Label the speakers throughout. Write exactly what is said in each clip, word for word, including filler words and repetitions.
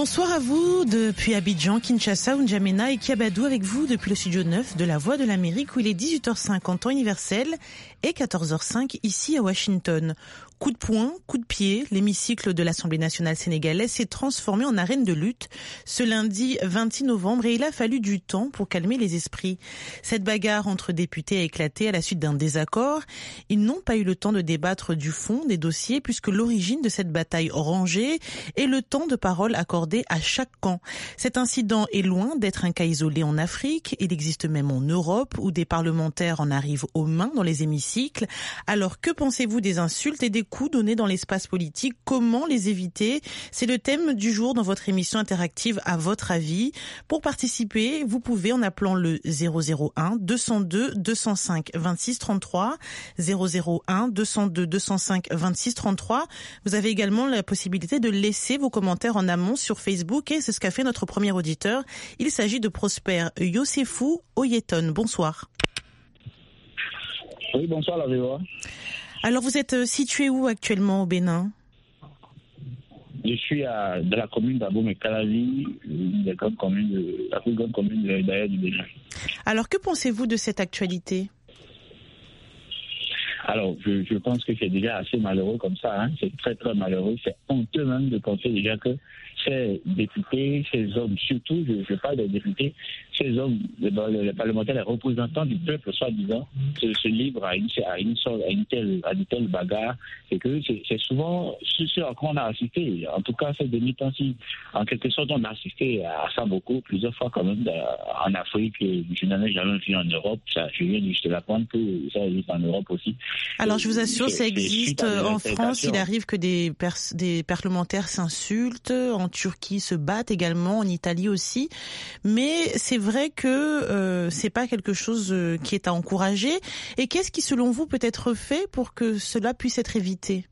Speaker 1: Bonsoir à vous depuis Abidjan, Kinshasa, N'Djamena et Kiabadou avec vous depuis le studio neuf de la Voix de l'Amérique où il est dix-huit heures cinq en temps universel et quatorze heures cinq ici à Washington. Coup de poing, coup de pied, l'hémicycle de l'Assemblée nationale sénégalaise s'est transformé en arène de lutte ce lundi vingt-six novembre et il a fallu du temps pour calmer les esprits. Cette bagarre entre députés a éclaté à la suite d'un désaccord. Ils n'ont pas eu le temps de débattre du fond des dossiers puisque l'origine de cette bataille rangée est le temps de parole accordé à chaque camp. Cet incident est loin d'être un cas isolé en Afrique. Il existe même en Europe où des parlementaires en arrivent aux mains dans les hémicycles. Alors que pensez-vous des insultes et des coups donnés dans l'espace politique? Comment les éviter? C'est le thème du jour dans votre émission interactive À votre avis. Pour participer, vous pouvez en appelant le zéro zéro un deux cent deux deux cent cinq vingt-six trente-trois, zéro zéro un deux cent deux deux cent cinq vingt-six trente-trois. Vous avez également la possibilité de laisser vos commentaires en amont sur Facebook et c'est ce qu'a fait notre premier auditeur. Il s'agit de Prosper Yosefou Oyeton. Bonsoir.
Speaker 2: Oui, bonsoir la V O A.
Speaker 1: Alors vous êtes situé où actuellement au Bénin?
Speaker 2: Je suis à, dans la commune d'Abomey-Calavi, la grande commune, la plus grande commune d'ailleurs du Bénin.
Speaker 1: Alors que pensez-vous de cette actualité?
Speaker 2: Alors, je, je pense que c'est déjà assez malheureux comme ça, hein. C'est très très malheureux. C'est honteux même de penser déjà que ces députés, ces hommes, surtout, je, je parle des députés, ces hommes, les, les parlementaires, les représentants du peuple, soi-disant, se, se livrent à une, à une sorte, à une telle, à une telle bagarre, et que c'est, c'est souvent ce, ce à quoi on a assisté. En tout cas, ces derniers temps-ci, en quelque sorte, on a assisté à ça beaucoup, plusieurs fois quand même, en Afrique. Je n'en ai jamais vu en Europe. Ça, je viens juste d'apprendre que ça existe en Europe aussi.
Speaker 1: Alors, je vous assure, ça existe en France. Il arrive que des, pers- des parlementaires s'insultent. En Turquie, se battent également. En Italie aussi. Mais c'est vrai que euh, c'est pas quelque chose qui est à encourager. Et qu'est-ce qui, selon vous, peut être fait pour que cela puisse être évité?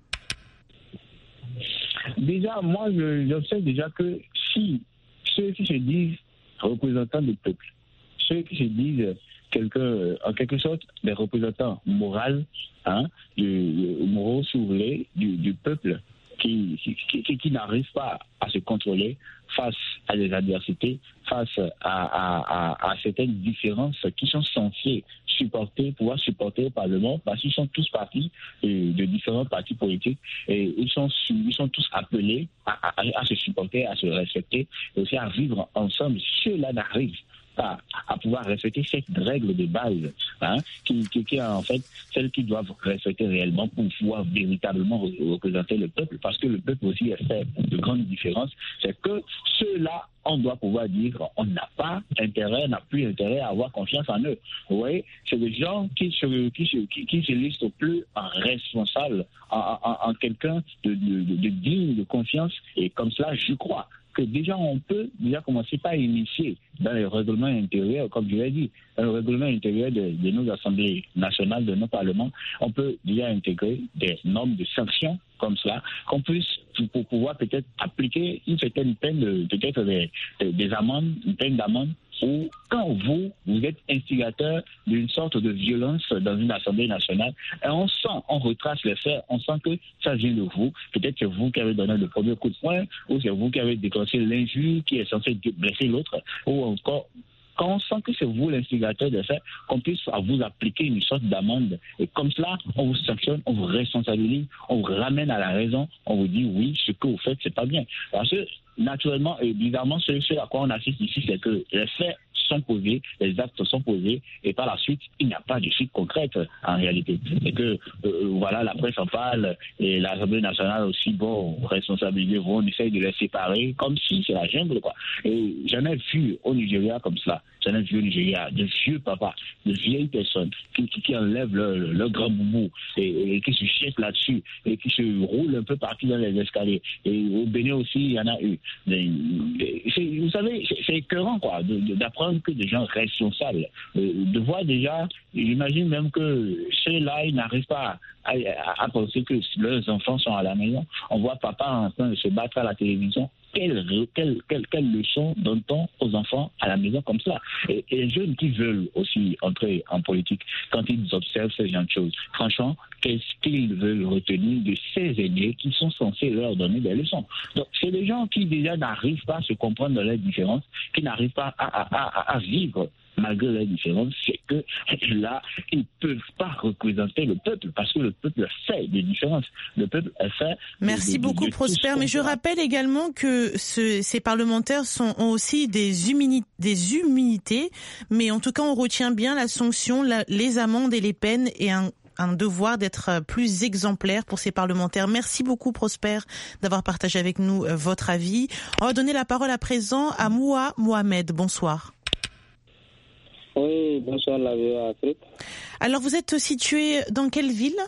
Speaker 2: Déjà, moi, je, j'observe déjà que si ceux qui se disent représentants du peuple, ceux qui se disent quelque, en quelque sorte des représentants moraux, hein, du, moraux, si vous voulez, du, du peuple, qui, qui, qui, qui n'arrivent pas à se contrôler face à des adversités, face à, à, à, à certaines différences qui sont censées supporter, pouvoir supporter le Parlement, parce qu'ils sont tous partis de, de différents partis politiques et ils sont, ils sont tous appelés à, à, à se supporter, à se respecter et aussi à vivre ensemble. Ceux-là n'arrivent pas à pouvoir respecter cette règle de base, hein, qui, qui, qui est en fait celle qu'ils doivent respecter réellement pour pouvoir véritablement représenter le peuple, parce que le peuple aussi a fait de grandes différences. C'est que ceux-là, on doit pouvoir dire on n'a pas intérêt, n'a plus intérêt à avoir confiance en eux. Vous voyez, c'est des gens qui se, qui se, qui, qui se listent plus en responsable, en, en, en quelqu'un de, de, de, de digne de confiance, et comme cela, je crois que déjà on peut déjà commencer par initier dans le règlement intérieur, comme je l'ai dit, dans le règlement intérieur de, de nos assemblées nationales, de nos parlements, on peut déjà intégrer des normes de sanctions comme cela, qu'on puisse, pour pouvoir peut-être appliquer une certaine peine, de, peut-être des, des, des amendes, une peine d'amende, ou quand vous, vous êtes instigateur d'une sorte de violence dans une assemblée nationale, et on sent, on retrace les faits, on sent que ça vient de vous, peut-être c'est vous qui avez donné le premier coup de poing, ou c'est vous qui avez déclenché l'injure qui est censée blesser l'autre, ou encore quand on sent que c'est vous l'instigateur de ça, qu'on puisse vous appliquer une sorte d'amende. Et comme cela, on vous sanctionne, on vous responsabilise, on vous ramène à la raison, on vous dit oui, ce que vous faites, c'est pas bien. Parce que naturellement et bizarrement, ce, ce à quoi on assiste ici, c'est que les faits sont posés, les actes sont posés, et par la suite, il n'y a pas de suite concrète en réalité. Et que, euh, voilà, la presse en parle, et l'Assemblée nationale aussi, bon, responsabilisés, bon, on essaye de les séparer, comme si c'est la jungle, quoi. Et j'en ai vu au Nigeria comme cela. J'en ai vu au Nigeria de vieux papas, de vieilles personnes qui, qui, qui enlèvent leur, leur grand boubou et, et qui se jettent là-dessus et qui se roulent un peu partout dans les escaliers. Et au Bénin aussi, il y en a eu. Mais, c'est, vous savez, c'est, c'est écœurant, quoi, de, de, d'apprendre que des gens responsables, euh, de voir déjà, j'imagine même que ceux-là, ils n'arrivent pas à, à, à penser que leurs enfants sont à la maison. On voit papa en train de se battre à la télévision. quelle, quelle, quelle, quelle leçon donne-t-on aux enfants à la maison comme ça? Et, et les jeunes qui veulent aussi entrer en politique, quand ils observent ce genre de choses, franchement, qu'est-ce qu'ils veulent retenir de ces aînés qui sont censés leur donner des leçons? Donc, c'est des gens qui déjà n'arrivent pas à se comprendre dans leurs différences, qui n'arrivent pas à, à, à, à vivre malgré leurs différences, c'est que là, ils ne peuvent pas représenter le peuple, parce que le peuple fait des différences. Le peuple fait...
Speaker 1: Merci
Speaker 2: de, de,
Speaker 1: beaucoup,
Speaker 2: de
Speaker 1: Prosper. Mais je rappelle également que ce, ces parlementaires sont, ont aussi des, humili- des humilités, mais en tout cas, on retient bien la sanction, la, les amendes et les peines, et un un devoir d'être plus exemplaire pour ces parlementaires. Merci beaucoup, Prosper, d'avoir partagé avec nous votre avis. On va donner la parole à présent à Moua Mohamed. Bonsoir.
Speaker 3: Oui, bonsoir, la V O A Afrique.
Speaker 1: Alors, vous êtes situé dans quelle ville?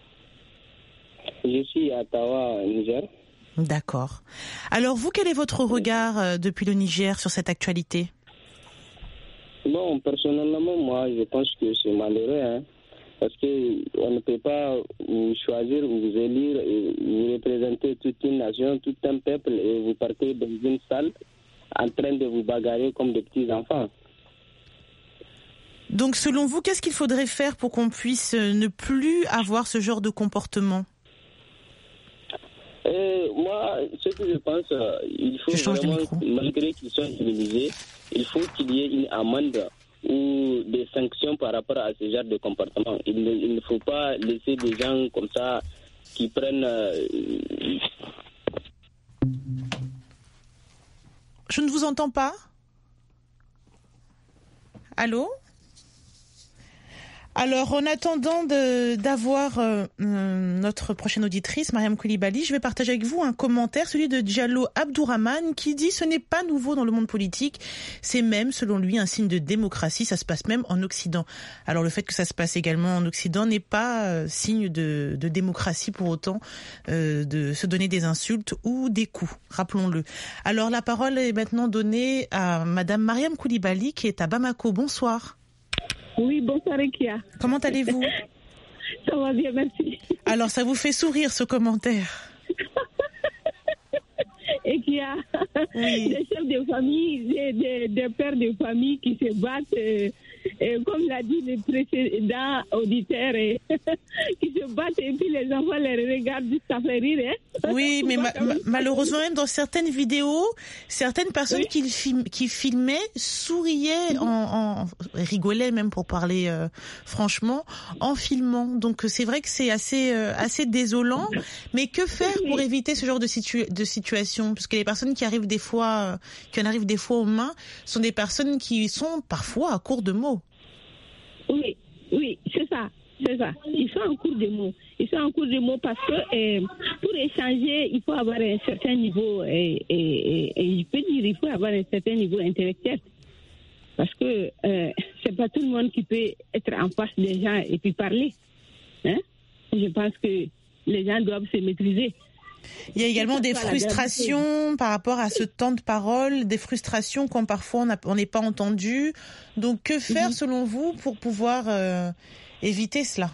Speaker 3: Je suis à Tawa, Niger.
Speaker 1: D'accord. Alors, vous, quel est votre regard euh, depuis le Niger sur cette actualité?
Speaker 3: Bon, personnellement, moi, je pense que c'est malheureux, hein, parce qu'on ne peut pas vous choisir ou vous élire et vous représenter toute une nation, tout un peuple, et vous partez dans une salle en train de vous bagarrer comme des petits enfants.
Speaker 1: Donc, selon vous, qu'est-ce qu'il faudrait faire pour qu'on puisse ne plus avoir ce genre de comportement?
Speaker 3: Et moi, ce que je pense, euh, il faut vraiment, malgré qu'ils soient utilisés, il faut qu'il y ait une amende ou des sanctions par rapport à ce genre de comportement. Il ne, il ne faut pas laisser des gens comme ça qui prennent... Euh...
Speaker 1: Je ne vous entends pas. Allô ? Alors, en attendant de, d'avoir euh, notre prochaine auditrice, Mariam Koulibaly, je vais partager avec vous un commentaire, celui de Diallo Abdourahmane, qui dit « Ce n'est pas nouveau dans le monde politique, c'est même, selon lui, un signe de démocratie, ça se passe même en Occident. » Alors, le fait que ça se passe également en Occident n'est pas euh, signe de, de démocratie pour autant, euh, de se donner des insultes ou des coups, rappelons-le. Alors, la parole est maintenant donnée à Madame Mariam Koulibaly, qui est à Bamako. Bonsoir.
Speaker 4: Oui, bonsoir Ekia.
Speaker 1: Comment allez-vous?
Speaker 4: Ça va bien, merci.
Speaker 1: Alors, ça vous fait sourire ce commentaire?
Speaker 4: Ekia, oui. Des chefs de famille, des, des, des pères de famille qui se battent, et, et comme l'a dit le précédent auditeur, et, qui se battent et puis les enfants les regardent, ça fait rire. Hein?
Speaker 1: Oui, mais ma- ma- malheureusement, même dans certaines vidéos, certaines personnes oui. qui, film, qui filmaient souriaient, en, en, rigolaient même pour parler euh, franchement, en filmant. Donc c'est vrai que c'est assez, euh, assez désolant. Mais que faire pour éviter ce genre de, situ- de situation? Parce que les personnes qui arrivent des fois, qui en arrivent des fois aux mains, sont des personnes qui sont parfois à court de mots.
Speaker 4: Oui, oui, c'est ça. C'est ça. Ils sont en cours de mots. Ils sont en cours de mots parce que euh, pour échanger, il faut avoir un certain niveau, et, et, et, et je peux dire, il faut avoir un certain niveau intellectuel. Parce que euh, c'est pas tout le monde qui peut être en face des gens et puis parler. Hein? Je pense que les gens doivent se maîtriser.
Speaker 1: Il y a également des frustrations par rapport à ce temps de parole, des frustrations quand parfois on n'est pas entendu. Donc, que faire, mm-hmm. selon vous, pour pouvoir euh, éviter cela?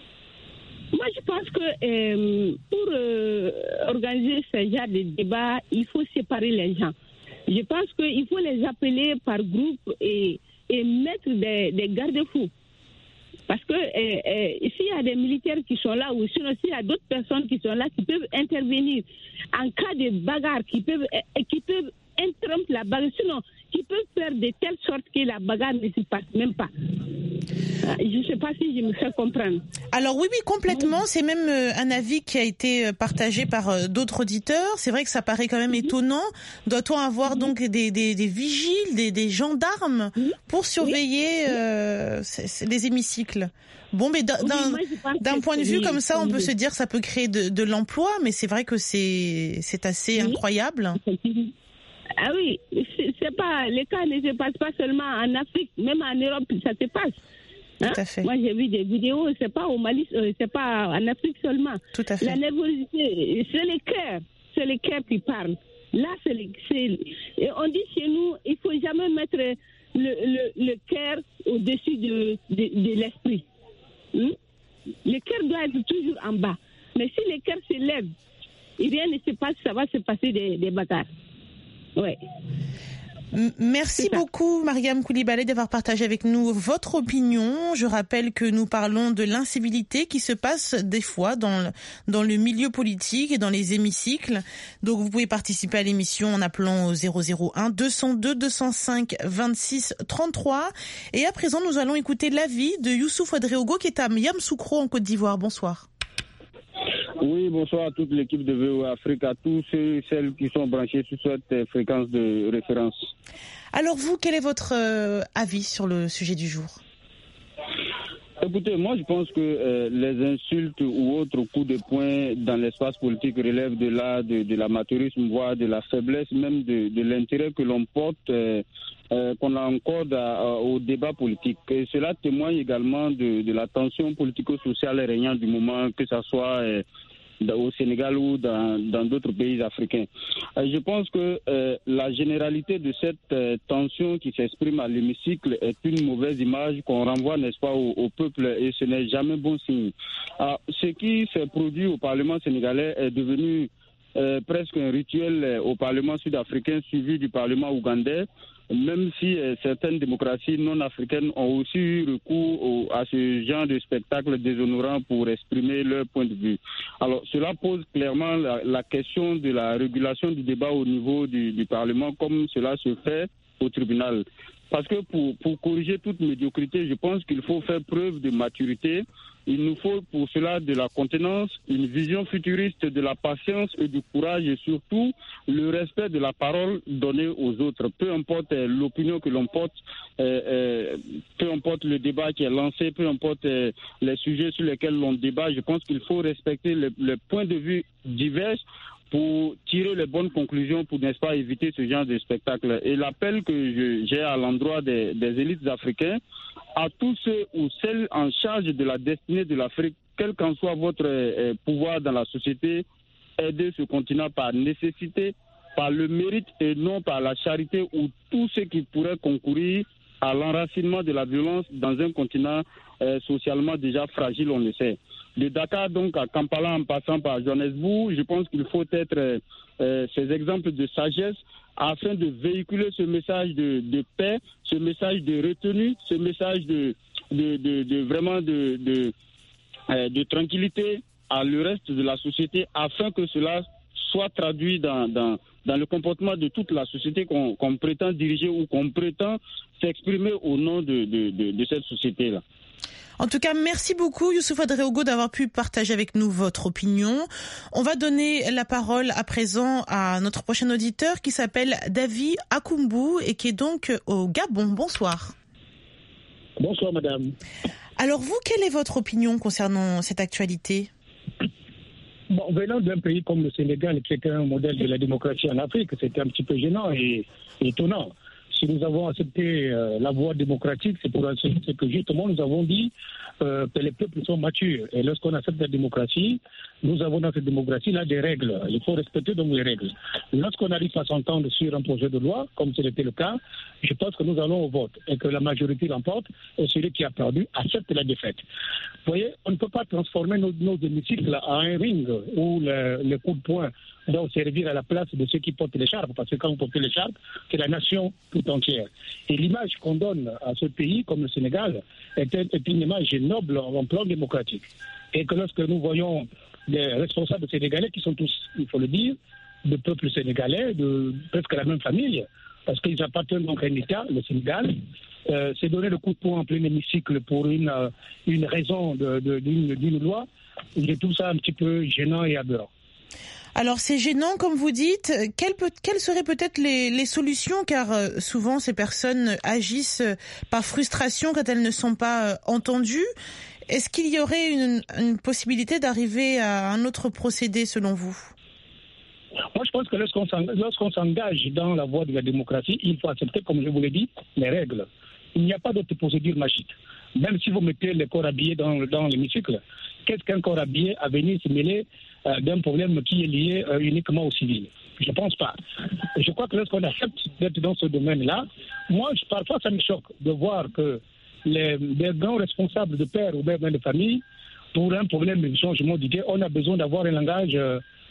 Speaker 4: Moi, je pense que euh, pour euh, organiser ce genre de débat, il faut séparer les gens. Je pense qu'il faut les appeler par groupe et, et mettre des, des garde-fous. Parce que euh, euh, s'il y a des militaires qui sont là, ou sinon s'il y a d'autres personnes qui sont là, qui peuvent intervenir en cas de bagarre, qui peuvent, euh, qui peuvent interrompre la bagarre, sinon qui peuvent faire de telle sorte que la bagarre ne se passe même pas. Je ne sais pas si je me fais comprendre.
Speaker 1: Alors oui, oui, complètement. C'est même euh, un avis qui a été partagé par euh, d'autres auditeurs. C'est vrai que ça paraît quand même mm-hmm. étonnant. Doit-on avoir mm-hmm. donc des, des, des vigiles, des, des gendarmes mm-hmm. pour surveiller euh, les hémicycles? Bon, mais d'un, oui, d'un point de vue comme ça, on peut se dire que ça peut créer de, de l'emploi, mais c'est vrai que c'est, c'est assez oui. incroyable.
Speaker 4: Ah oui, c'est, c'est pas, les cas ne se passent pas seulement en Afrique, même en Europe, ça se passe. Hein?
Speaker 1: Tout à fait.
Speaker 4: Moi, j'ai vu des vidéos, c'est pas au Mali, euh, c'est pas en Afrique seulement.
Speaker 1: Tout à fait.
Speaker 4: La nervosité, c'est les cœurs, c'est les cœurs qui parlent. Là, c'est les, c'est, et on dit chez nous, il faut jamais mettre le, le, le cœur au-dessus de, de, de l'esprit. Hmm? Le cœur doit être toujours en bas. Mais si le cœur se lève, et rien ne se passe, ça va se passer des, des bagarres. Ouais.
Speaker 1: Merci beaucoup, Mariam Koulibaly, d'avoir partagé avec nous votre opinion. Je rappelle que nous parlons de l'incivilité qui se passe des fois dans le, dans le milieu politique et dans les hémicycles. Donc, vous pouvez participer à l'émission en appelant au zéro zéro un deux cent deux deux cent cinq vingt-six trente-trois. Et à présent, nous allons écouter l'avis de Youssouf Ouedraogo qui est à Yamoussoukro en Côte d'Ivoire. Bonsoir.
Speaker 3: Oui, bonsoir à toute l'équipe de V O A Afrique, à tous ceux et celles qui sont branchés sur cette fréquence de référence.
Speaker 1: Alors vous, quel est votre euh, avis sur le sujet du jour ?
Speaker 3: Écoutez, moi je pense que euh, les insultes ou autres coups de poing dans l'espace politique relèvent de, la, de, de l'amateurisme, voire de la faiblesse, même de, de l'intérêt que l'on porte, euh, euh, qu'on accorde à, à, au débat politique. Et cela témoigne également de, de la tension politico-sociale régnante du moment, que ce soit euh, au Sénégal ou dans, dans d'autres pays africains. Euh, je pense que euh, la généralité de cette euh, tension qui s'exprime à l'hémicycle est une mauvaise image qu'on renvoie, n'est-ce pas, au, au peuple, et ce n'est jamais bon signe. Alors, ce qui s'est produit au Parlement sénégalais est devenu euh, presque un rituel euh, au Parlement sud-africain suivi du Parlement ougandais, même si euh, certaines démocraties non africaines ont aussi eu recours au, à ce genre de spectacle déshonorant pour exprimer leur point de vue. Alors, cela pose clairement la, la question de la régulation du débat au niveau du, du Parlement, comme cela se fait au tribunal. Parce que pour, pour corriger toute médiocrité, je pense qu'il faut faire preuve de maturité. Il nous faut pour cela de la contenance, une vision futuriste, de la patience et du courage et surtout le respect de la parole donnée aux autres. Peu importe euh, l'opinion que l'on porte, euh, euh, peu importe le débat qui est lancé, peu importe euh, les sujets sur lesquels l'on débat, je pense qu'il faut respecter les, les points de vue divers pour tirer les bonnes conclusions, pour, n'est-ce pas, éviter ce genre de spectacle. Et l'appel que je, j'ai à l'endroit des, des élites africaines, à tous ceux ou celles en charge de la destinée de l'Afrique, quel qu'en soit votre euh, pouvoir dans la société, aidez ce continent par nécessité, par le mérite et non par la charité ou tout ce qui pourrait concourir à l'enracinement de la violence dans un continent euh, socialement déjà fragile, on le sait. De Dakar donc à Kampala en passant par Johannesburg, je pense qu'il faut être euh, ces exemples de sagesse afin de véhiculer ce message de, de paix, ce message de retenue, ce message de, de, de, de vraiment de, de, euh, de tranquillité à le reste de la société afin que cela soit traduit dans, dans, dans le comportement de toute la société qu'on, qu'on prétend diriger ou qu'on prétend s'exprimer au nom de, de, de, de cette société-là.
Speaker 1: En tout cas, merci beaucoup Youssouf Ouedraogo d'avoir pu partager avec nous votre opinion. On va donner la parole à présent à notre prochain auditeur qui s'appelle David Akumbu et qui est donc au Gabon. Bonsoir.
Speaker 5: Bonsoir madame.
Speaker 1: Alors vous, quelle est votre opinion concernant cette actualité ?
Speaker 5: Bon, venant d'un pays comme le Sénégal, qui était un modèle de la démocratie en Afrique, c'était un petit peu gênant et, et étonnant. Si nous avons accepté euh, la voie démocratique, c'est pour c'est que justement nous avons dit euh, que les peuples sont matures. Et lorsqu'on accepte la démocratie, nous avons dans cette démocratie là des règles. Il faut respecter donc les règles. Lorsqu'on arrive à s'entendre sur un projet de loi, comme c'était le cas, je pense que nous allons au vote et que la majorité l'emporte et celui qui a perdu accepte la défaite. Vous voyez, on ne peut pas transformer nos, nos hémicycles à un ring où le, le coup de poing doit servir à la place de ceux qui portent l'écharpe, parce que quand vous portez l'écharpe, c'est la nation tout entière. Et l'image qu'on donne à ce pays, comme le Sénégal, est, est une image noble en plan démocratique. Et que lorsque nous voyons des responsables sénégalais qui sont tous, il faut le dire, de peuple sénégalais, de presque la même famille, parce qu'ils appartiennent donc à un État, le Sénégal, euh, c'est donner le coup de poing en plein hémicycle pour une, euh, une raison de, de, d'une, d'une loi. Je trouve ça un petit peu gênant et aberrant.
Speaker 1: Alors c'est gênant, comme vous dites. Quelles, peut, quelles seraient peut-être les, les solutions, car euh, souvent ces personnes agissent euh, par frustration quand elles ne sont pas euh, entendues. Est-ce qu'il y aurait une, une possibilité d'arriver à un autre procédé selon vous ?
Speaker 5: Moi, je pense que lorsqu'on s'engage, lorsqu'on s'engage dans la voie de la démocratie, il faut accepter, comme je vous l'ai dit, les règles. Il n'y a pas d'autre procédure magique. Même si vous mettez le corps habillé dans, dans l'hémicycle, qu'est-ce qu'un corps habillé à venir se mêler euh, d'un problème qui est lié euh, uniquement aux civils ? Je ne pense pas. Je crois que lorsqu'on accepte d'être dans ce domaine-là, moi, je, parfois, ça me choque de voir que les, les grands responsables de père ou même de famille, pour un problème de changement d'idée, on a besoin d'avoir un langage euh,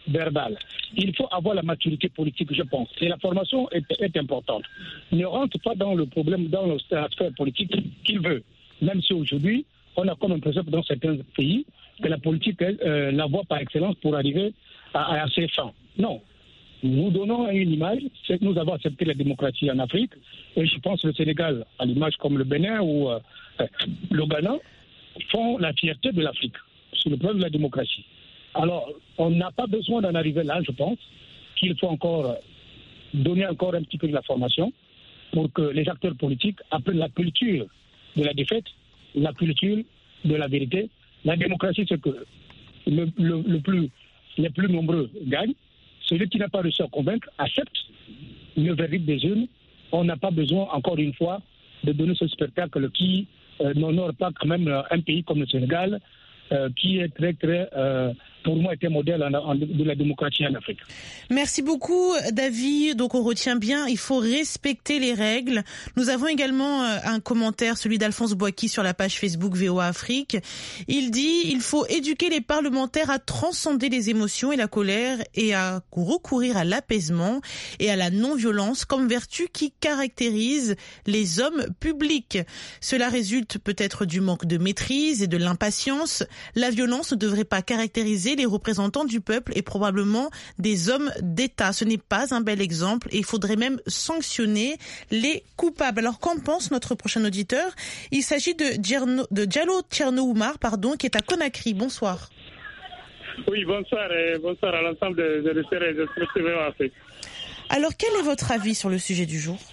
Speaker 5: verbal. Il faut avoir la maturité politique, je pense. Et la formation est, est importante. Ne rentre pas dans le problème, dans le sphère politique qu'il veut. Même si aujourd'hui, on a comme l'impression dans certains pays que la politique est euh, la voie par excellence pour arriver à, à ses fins. Non. Nous donnons une image, c'est que nous avons accepté la démocratie en Afrique, et je pense que le Sénégal, à l'image comme le Bénin ou euh, le Ghana, font la fierté de l'Afrique sur le plan de la démocratie. Alors, on n'a pas besoin d'en arriver là, je pense, qu'il faut encore donner encore un petit peu de la formation pour que les acteurs politiques apprennent la culture de la défaite, la culture de la vérité. La démocratie, c'est que le, le, le plus, les plus nombreux gagnent. Celui qui n'a pas réussi à convaincre accepte le verdict des urnes. On n'a pas besoin, encore une fois, de donner ce spectacle qui euh, n'honore pas quand même un pays comme le Sénégal, euh, qui est très, très, euh, pour moi, était modèle en, en, de la démocratie en Afrique.
Speaker 1: Merci beaucoup, David. Donc, on retient bien, il faut respecter les règles. Nous avons également un commentaire, celui d'Alphonse Boaki sur la page Facebook V O A Afrique. Il dit, il faut éduquer les parlementaires à transcender les émotions et la colère et à recourir à l'apaisement et à la non-violence comme vertu qui caractérise les hommes publics. Cela résulte peut-être du manque de maîtrise et de l'impatience. La violence ne devrait pas caractériser les représentants du peuple et probablement des hommes d'État. Ce n'est pas un bel exemple et il faudrait même sanctionner les coupables. Alors qu'en pense notre prochain auditeur? Il s'agit de, Djerno, de Diallo Tcherno Oumar, pardon, qui est à Conakry. Bonsoir.
Speaker 6: Oui, bonsoir et bonsoir à l'ensemble des auditeurs et des spectateurs.
Speaker 1: Alors quel est votre avis sur le sujet du jour?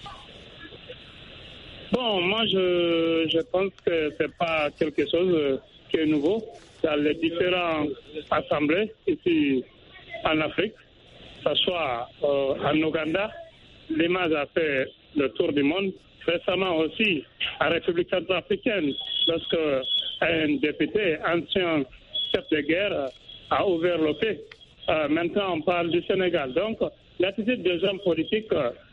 Speaker 6: Bon, moi je, je pense que c'est pas quelque chose qui est nouveau. Dans les différentes assemblées ici en Afrique, que ce soit euh, en Ouganda, l'image a fait le tour du monde. Récemment aussi, en République centrafricaine, lorsque un député, ancien chef de guerre, a ouvert le feu. Euh, maintenant, on parle du Sénégal. Donc, l'attitude des hommes politiques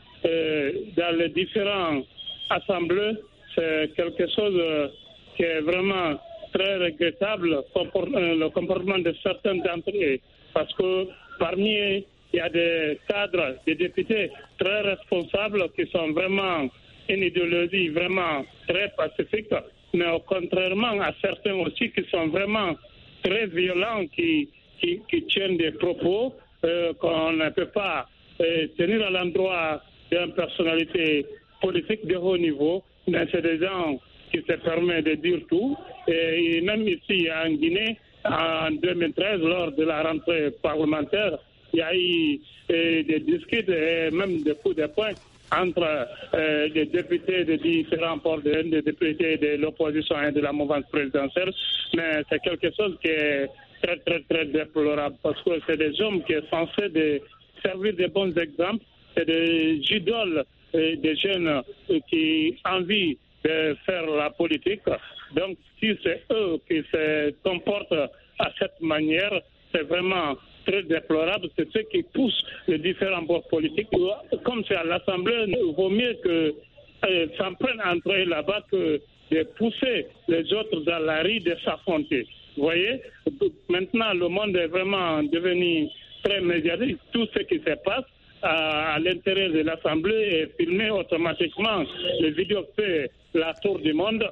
Speaker 6: euh, dans les différentes assemblées, c'est quelque chose euh, qui est vraiment très regrettable, le comportement de certains d'entre eux, parce que parmi eux, il y a des cadres, des députés très responsables qui sont vraiment une idéologie vraiment très pacifique, mais contrairement à certains aussi qui sont vraiment très violents, qui, qui, qui tiennent des propos euh, qu'on ne peut pas euh, tenir à l'endroit d'une personnalité politique de haut niveau, mais c'est des gens qui se permettent de dire tout. Et même ici en Guinée, en deux mille treize, lors de la rentrée parlementaire, il y a eu euh, des disputes et même des coups de poing entre euh, des députés de différents ports, des députés de l'opposition et de la mouvance présidentielle. Mais c'est quelque chose qui est très, très, très déplorable parce que c'est des hommes qui sont censés de servir de bons exemples. C'est des idoles, euh, des jeunes euh, qui ont envie de faire la politique. Donc, si c'est eux qui se comportent à cette manière, c'est vraiment très déplorable. C'est ce qui pousse les différents bords politiques. Comme c'est à l'Assemblée, il vaut mieux que euh, s'en prennent entre eux là-bas que de pousser les autres dans la rue de s'affronter. Vous voyez, maintenant, le monde est vraiment devenu très médiatique. Tout ce qui se passe à, à l'intérieur de l'Assemblée est filmé automatiquement. Les vidéos fait la tour du monde.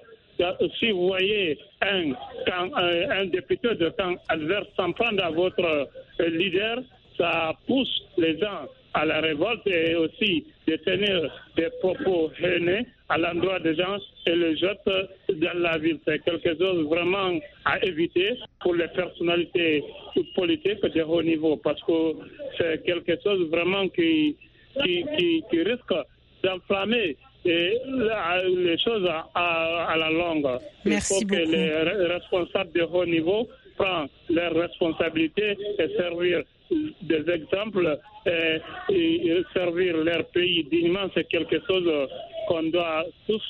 Speaker 6: Si vous voyez un, quand, un, un député de camp adverse s'en prendre à votre leader, ça pousse les gens à la révolte et aussi de tenir des propos haineux à l'endroit des gens et les jette dans la ville. C'est quelque chose vraiment à éviter pour les personnalités politiques de haut niveau parce que c'est quelque chose vraiment qui, qui, qui, qui risque d'enflammer et les choses à, à, à la longue.
Speaker 1: Merci
Speaker 6: Il faut
Speaker 1: beaucoup.
Speaker 6: que les responsables de haut niveau prennent leurs responsabilités et servir des exemples et, et servir leur pays dignement. C'est quelque chose qu'on doit tous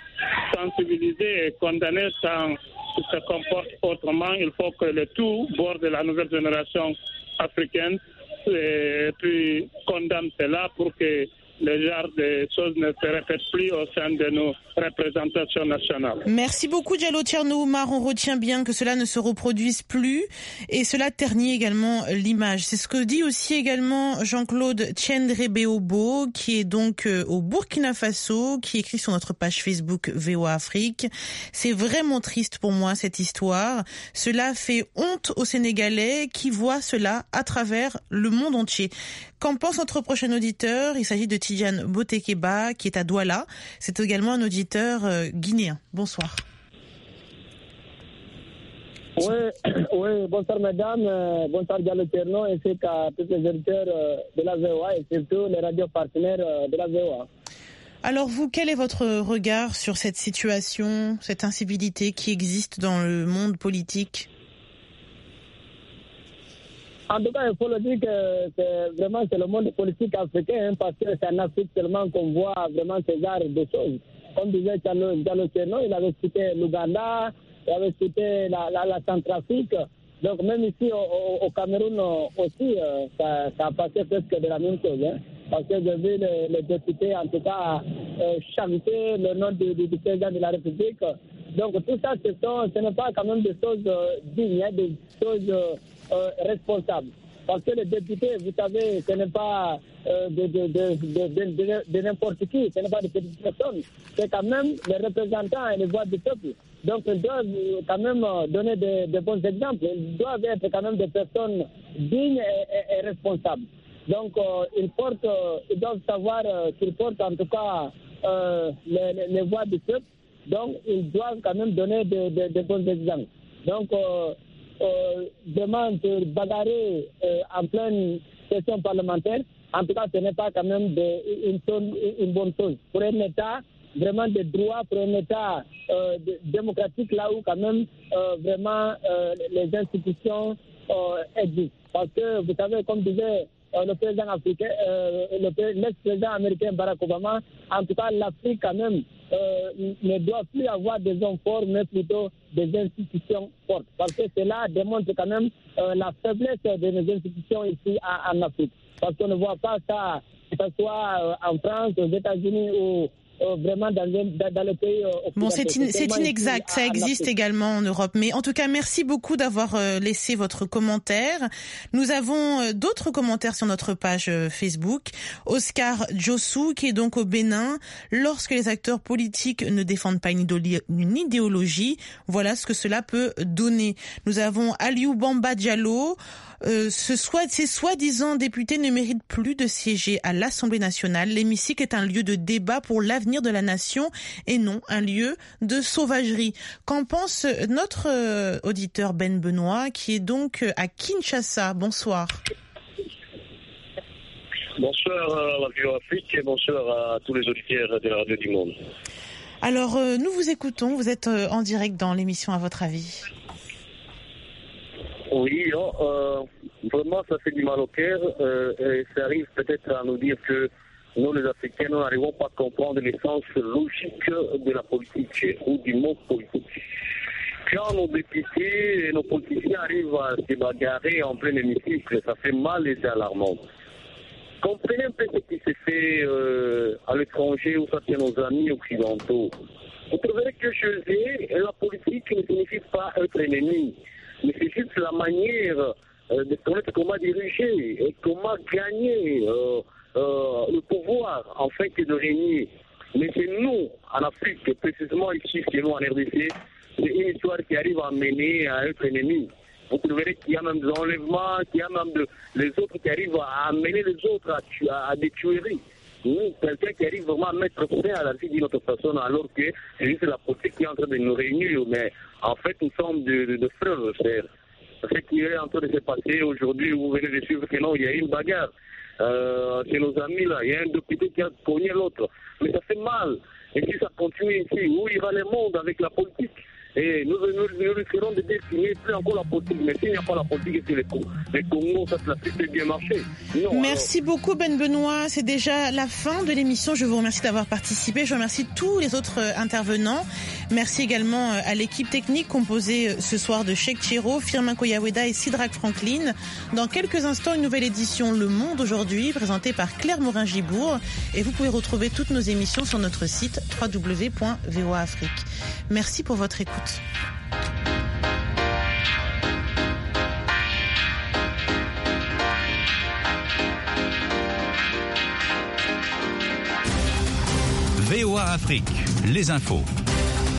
Speaker 6: sensibiliser et condamner quand ils se comportent autrement. Il faut que le tout bord de la nouvelle génération africaine et puis condamne cela pour que le genre de choses ne se répètent plus au sein de nos représentations nationales.
Speaker 1: Merci beaucoup Diallo Thierno Oumar. On retient bien que cela ne se reproduise plus et cela ternit également l'image. C'est ce que dit aussi également Jean-Claude Tiendré-Beobo, qui est donc au Burkina Faso, qui écrit sur notre page Facebook V O A Afrique. C'est vraiment triste pour moi cette histoire. Cela fait honte aux Sénégalais qui voient cela à travers le monde entier. Qu'en pense notre prochain auditeur? Il s'agit de Tidiane Botekeba, qui est à Douala. C'est également un auditeur euh, guinéen. Bonsoir.
Speaker 7: Oui, oui, bonsoir mesdames, euh, bonsoir Diallo Thierno, ainsi qu'à tous les auditeurs euh, de la V O A et surtout les radios partenaires euh, de la V O A.
Speaker 1: Alors vous, quel est votre regard sur cette situation, cette incivilité qui existe dans le monde politique?
Speaker 7: En tout cas, il faut le dire que c'est vraiment c'est le monde politique africain, hein, parce que c'est en Afrique seulement qu'on voit vraiment ce genre de choses. Comme disait Diallo Thierno, il avait cité l'Ouganda, il avait cité la, la, la Centrafrique. Donc même ici au, au Cameroun aussi, euh, ça, ça a passé presque de la même chose. Hein, parce que j'ai vu les, les députés, en tout cas, euh, chanter le nom du, du, du président de la République. Donc tout ça, ce, sont, ce n'est pas quand même des choses euh, dignes, hein, des choses... Euh, Euh, responsable. Parce que les députés, vous savez, ce n'est pas euh, de, de, de, de, de, de, de n'importe qui, ce n'est pas de petites personnes. C'est quand même les représentants et les voix du peuple. Donc ils doivent quand même donner de, de bons exemples. Ils doivent être quand même des personnes dignes et, et, et responsables. Donc euh, ils, portent, euh, ils doivent savoir euh, qu'ils portent en tout cas euh, les, les, les voix du peuple. Donc ils doivent quand même donner de, de, de bons exemples. Donc euh, Euh, demande de bagarrer euh, en pleine session parlementaire, en tout cas, ce n'est pas quand même de, une, une bonne chose. Pour un État vraiment de droit, pour un État euh, de, démocratique, là où quand même euh, vraiment euh, les institutions euh, existent. Parce que, vous savez, comme disait euh, le président africain, euh, le, l'ex-président américain Barack Obama, en tout cas, l'Afrique quand même euh, ne doit plus avoir des hommes forts, mais plutôt des institutions fortes. Parce que cela démontre quand même euh, la faiblesse de nos institutions ici en, en Afrique. Parce qu'on ne voit pas ça, que ce soit euh, en France, aux États-Unis ou euh, vraiment dans, les, dans le pays. Euh,
Speaker 1: bon, c'est, in, c'est inexact, ça existe également en Europe. Mais en tout cas, merci beaucoup d'avoir euh, laissé votre commentaire. Nous avons euh, d'autres commentaires sur notre page euh, Facebook. Oscar Djossou, qui est donc au Bénin. Lorsque les acteurs politiques ne défendent pas une, idoli- une idéologie, voilà ce que cela peut donner. Nous avons Aliou Bamba Diallo. Euh, ce soit, ces soi-disant députés ne méritent plus de siéger à l'Assemblée nationale. L'hémicycle est un lieu de débat pour l'avenir de la nation et non un lieu de sauvagerie. Qu'en pense notre euh, auditeur Ben Benoît, qui est donc à Kinshasa? Bonsoir.
Speaker 8: Bonsoir à la V O A Afrique et bonsoir à tous les auditeurs de la Radio du Monde.
Speaker 1: Alors, euh, nous vous écoutons. Vous êtes euh, en direct dans l'émission, à votre avis?
Speaker 8: Oui, non, euh, vraiment ça fait du mal au cœur euh, et ça arrive peut-être à nous dire que nous les Africains, nous n'arrivons pas à comprendre l'essence logique de la politique ou du monde politique. Quand nos députés et nos politiciens arrivent à se bagarrer en plein hémicycle, ça fait mal et c'est alarmant. Comprenez un peu ce qui se fait euh, à l'étranger ou ça c'est nos amis occidentaux. Vous trouverez que chez eux, la politique ne signifie pas être ennemi. Mais c'est juste la manière euh, de connaître comment diriger et comment gagner euh, euh, le pouvoir en fait de régner. Mais c'est nous, en Afrique, précisément ici, chez nous en R D C, c'est une histoire qui arrive à mener à être ennemi. Vous trouverez qu'il y a même des enlèvements, qu'il y a même de, les autres qui arrivent à amener les autres à, tu, à, à des tueries. Nous, quelqu'un qui arrive vraiment à mettre fin à la vie d'une autre personne, alors que c'est juste la politique qui est en train de nous réunir. Mais en fait, nous sommes de, de, de frères et frères. Ce qui est en train de se passer aujourd'hui, vous venez de suivre que non, il y a une bagarre. Euh, chez nos amis là, il y a un député qui a cogné l'autre. Mais ça fait mal. Et si ça continue ici, où ira le monde avec la politique? Et nous, nous, nous risquerons de dire qu'il n'y a plus encore la politique. Mais s'il n'y a pas la politique, c'est les, les Congo, ça peut bien marcher. Non,
Speaker 1: Merci alors. beaucoup Ben Benoît. C'est déjà la fin de l'émission. Je vous remercie d'avoir participé. Je remercie tous les autres intervenants. Merci également à l'équipe technique composée ce soir de Cheikh Chiro, Firmin Koyaweda et Sidrak Franklin. Dans quelques instants, une nouvelle édition Le Monde aujourd'hui, présentée par Claire Morin-Gibourg. Et vous pouvez retrouver toutes nos émissions sur notre site w w w point v o a afrique. Merci pour votre écoute.
Speaker 9: V O A Afrique, les infos.